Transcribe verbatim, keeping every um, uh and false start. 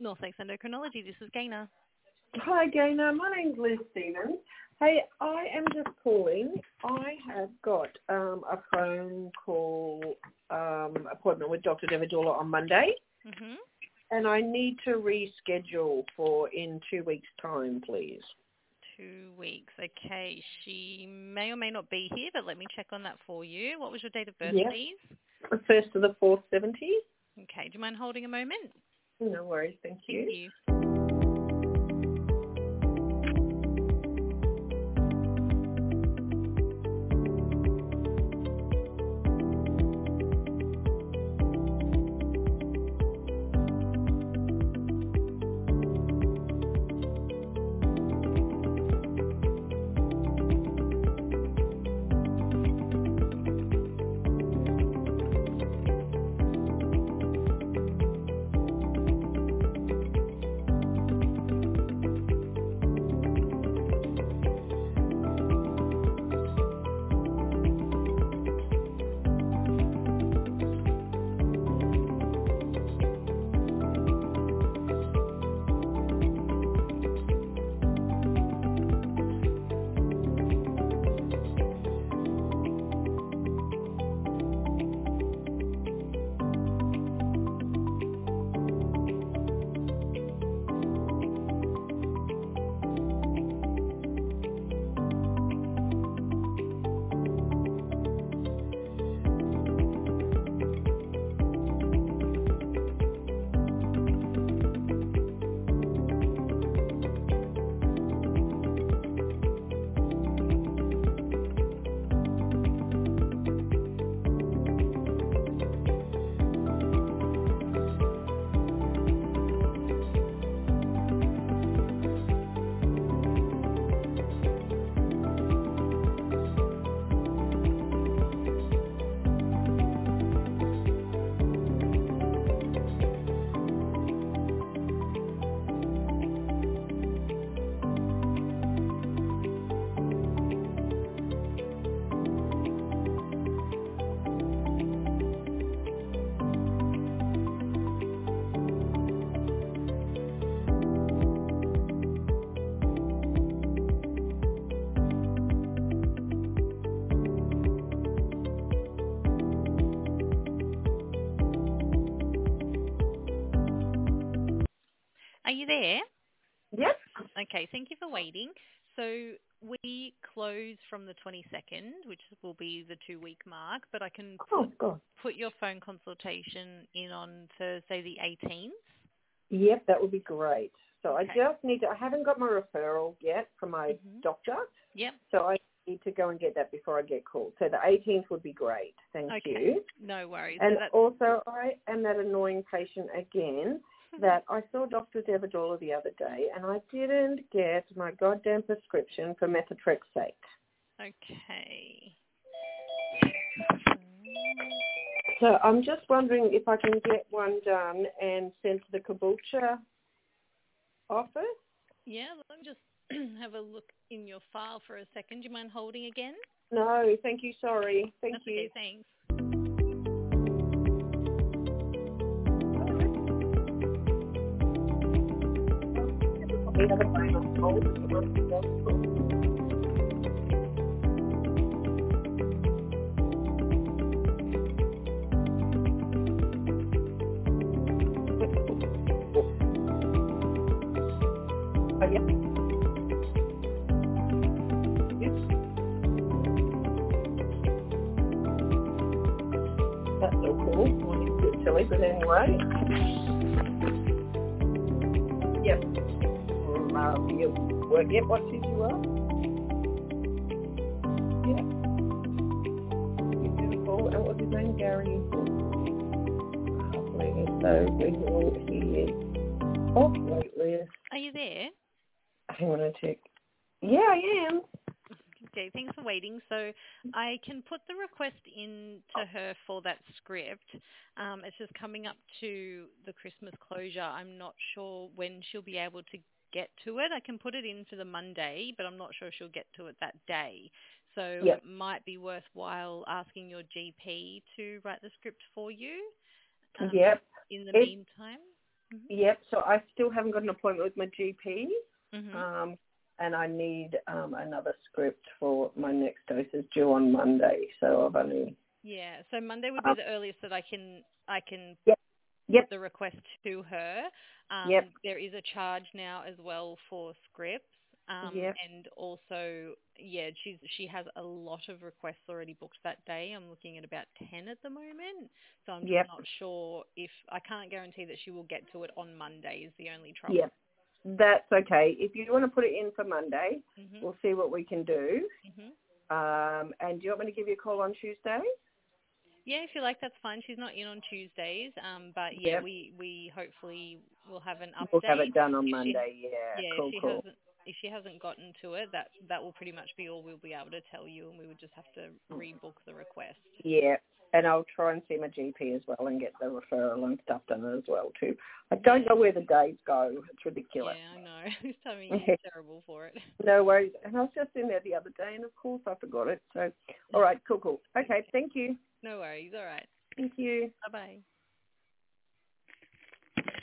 North Lakes Endocrinology. This is Gaynor. Hi, Gaynor. My name's Liz Stevens. Hey, I am just calling. I have got um, a phone call um, appointment with Doctor Devadula on Monday, Mm-hmm. and I need to reschedule for in two weeks' time, please. Two weeks. Okay. She may or may not be here, but let me check on that for you. What was your date of birth, Yes. please? The first of the fourth, seventy. Okay. Do you mind holding a moment? No worries, thank you. Thank you. Are you there? Yep. Okay. Thank you for waiting. So we close from the twenty-second, which will be the two-week mark, but I can Oh, put, God. put your phone consultation in on Thursday the eighteenth. Yep, that would be great. So Okay. I just need to, I haven't got my referral yet from my Mm-hmm. doctor. Yep. So I need to go and get that before I get called. So the eighteenth would be great. Thank Okay. you. No worries. And So that's, also, I am that annoying patient again that I saw Doctor Devadula the other day, and I didn't get my goddamn prescription for methotrexate. okay. So I'm just wondering if I can get one done and sent to the Caboolture office. Yeah, let me just have a look in your file for a second. Do you mind holding again? No, thank you. Sorry. Thank That's you. okay. Thanks. We have a phone on hold. Oh, yeah. That's so cool. Well, it's a bit silly, but anyway. Yep. Um, uh, you work it. What did you are? Yeah. You're beautiful. And what's his name? Gary. Lovely. So we will he is off lately. Are you there? Hang on a tick. Yeah, I am. Okay, thanks for waiting. So I can put the request in to her for that script. Um, it's just coming up to the Christmas closure. I'm not sure when she'll be able to get to it. I can put it in for the Monday, but I'm not sure she'll get to it that day. So Yep. it might be worthwhile asking your G P to write the script for you um, Yep. in the It, meantime. Mm-hmm. Yep. So I still haven't got an appointment with my G P, Mm-hmm. um, and I need um, another script for my next dose is due on Monday. So I've only. Yeah. So Monday would be Um, the earliest that I can I can yep. put Yep. the request to her. Yep. Um, there is a charge now as well for scripts. Um, Yep. and also, yeah, she's she has a lot of requests already booked that day. I'm looking at about ten at the moment, so I'm just Yep. not sure if I can't guarantee that she will get to it on Monday. Is the only trouble. Yep. That's okay. If you want to put it in for Monday, Mhm. we'll see what we can do. Mhm. Um, and do you want me to give you a call on Tuesday? Yeah, if you like, that's fine. She's not in on Tuesdays, um, but yeah, Yep. we we hopefully will have an We'll have update. it done on If she Monday. Yeah. Yeah, if Cool. she Cool. hasn't if she hasn't gotten to it, that that will pretty much be all we'll be able to tell you, and we would just have to rebook the request. Yeah. And I'll try and see my G P as well and get the referral and stuff done as well too. I don't know where the days go. It's ridiculous. Yeah, I know. This time of year is terrible for it. No worries. And I was just in there the other day, and of course I forgot it. So, all right, cool, cool. Okay, thank you. No worries. All right. Thank you. Bye bye.